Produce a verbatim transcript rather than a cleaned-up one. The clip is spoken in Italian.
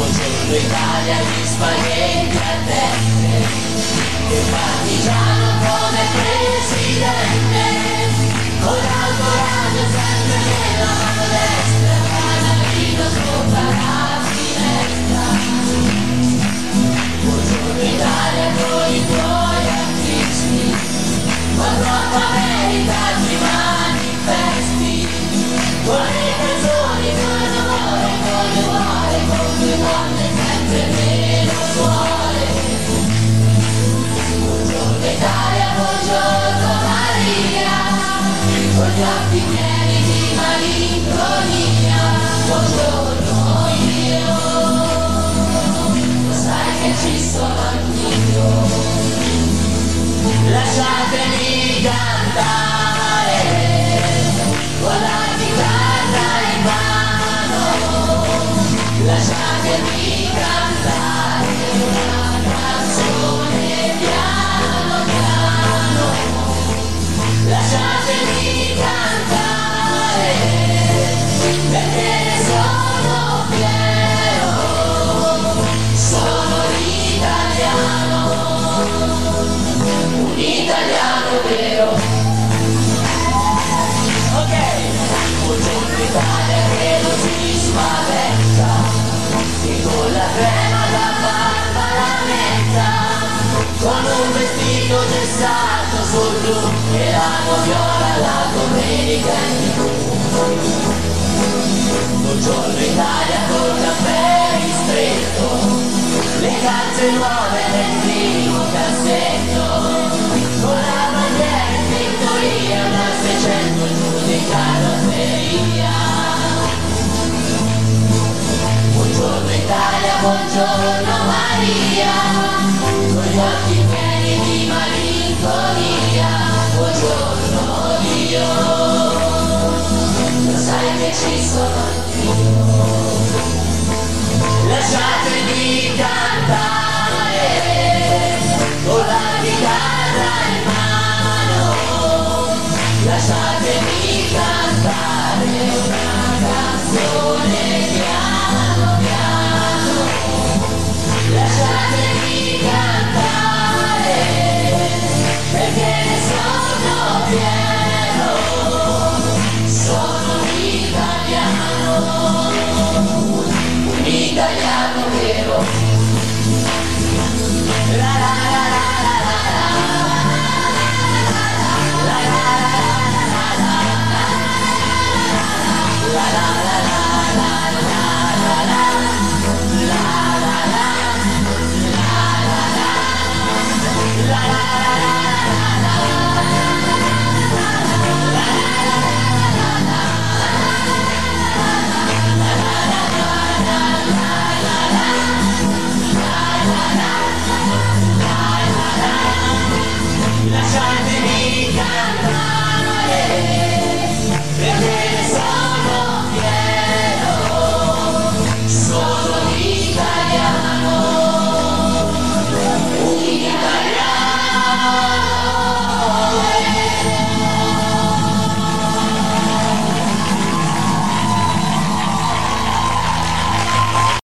Buongiorno Italia, gli spaghetti a teste, e partigiano come presidente, con l'autoradio sempre nella mano destra, canarino sopra la finestra. Buongiorno Italia con i tuoi artisti, quando a America ti manifesti, con le canzoni, con l'amore, con le uova, con le donne sempre meno suore. Buongiorno Italia, buongiorno Maria, con gli occhi pieni di malinconia. Buongiorno io, lo sai che ci sono anch'io. Lasciatemi cantare con la chitarra in mano, lasciatemi cantare una canzone piano piano, lasciatemi cantare perché ne sono fiero, sono italiano, un italiano vero. Ok, buongiorno Italia che non si spaventa, che con la crema la barba la metta, con un vestito gessato sul blu e la noviola la domenica in più. Buongiorno Italia col caffè ristretto, le calze nuove nel primo cassetto, con la bandiera in vittoria, una seicento giù di carrozzeria. Buongiorno Italia, buongiorno Maria, con gli occhi pieni di malinconia. Buongiorno Dio, lo sai che ci sono anch'io. Lasciatemi cantare con la chitarra in mano, lasciatemi cantare una canzone piano piano, lasciatemi cantare perché ne sono fiero, sono italiano, un italiano.